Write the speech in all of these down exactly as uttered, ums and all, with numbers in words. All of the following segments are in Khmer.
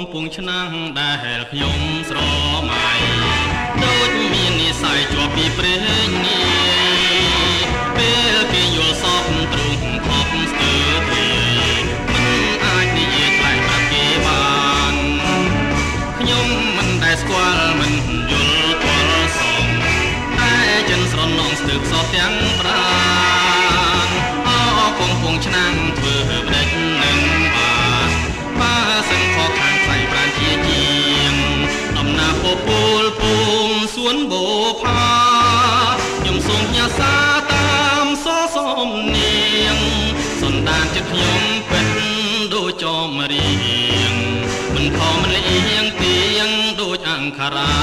ពុងឆ្នាំងដែលខ្ញុំស្រមៃដូចមាននិស័យជាប់ពីព្រេងនាយពេលគេយល់សពទ្រង់ខប់ស្ទើរទេមិនអាចនិយាយថ្លែងប្រាប់គេបានខ្ញុំមិនដែលស្គាល់មិនយល់ទាល់សងតែចិនស្រណងស្ទើរសោះទាំងប្រាណអកំពុងឆ្នាំងធ្វើបដិច្ចនឹងបានបើសិនខកខាងផ្សៃប្រានជាជាងដំណាពពលពងសួនបូផាខ្ញុំសូមញ៉ាសាតាមសសំនៀងសន្តានចិត្តខ្ញុំពេញដូចចោមរៀងមិនខំមិនលៀងទៀងដូចអង្ខារា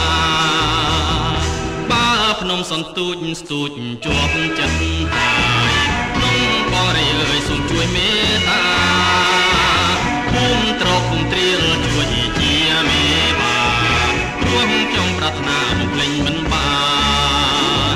បើភ្នំសន្ទូចស្ទូចជាប់ចិត្តហើយភ្នំបរិយអើយសូមជួយមេត្តាភូមិត្រកភូមិត្រៀលជួយជាមេបាព្រោះខ្ញុំប្រាថ្នាបំភ្លេចមិនបាន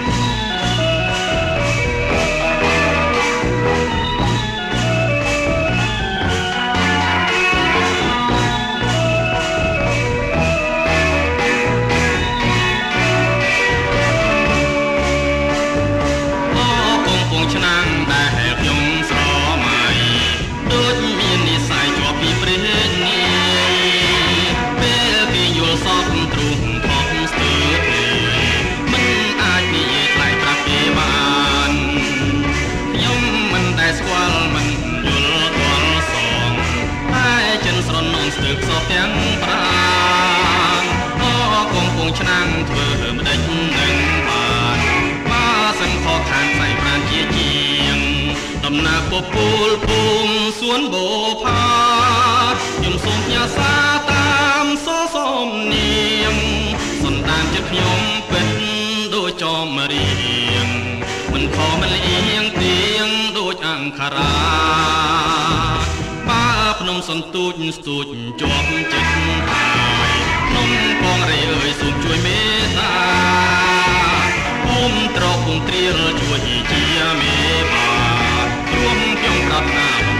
ឆ្នាំងដែលខ្ញុំស្រមៃដូចមាននិស័យជាប់ពីព្រេងនាយពេលគេយល់សពទ្រង់ខំស្ទើរទេមិនអាចនិយាយថ្លែងប្រាប់គេបានខ្ញុំមិនដែលស្គាល់មិនយល់ទាល់សងតែចិនស្រណងស្ទើរសោះទាំងប្រាណអកំពុងឆ្នាំងធ្វើមិនដេចនឹងបានបើសិនខកខានផ្សៃប្រានជាជាងដំណាពពលភូមិសួនបូផាខ្ញុំសូមញ៉ាសាតាមសសំនៀងសន្តានចិត្តខ្ញុំពេញដូចចោមរៀងមិនខំមិនលៀងទៀងដូចអង្ខារាបើភ្នំសន្ទូចស្ទូចជាប់ចិត្តហើយភ្នំកងរៃអើយសូមជួយមេត្តាភូមិត្រកភូមិត្រៀលជួយជាមេបាព្រមខ្ញុំប្រាថ្នា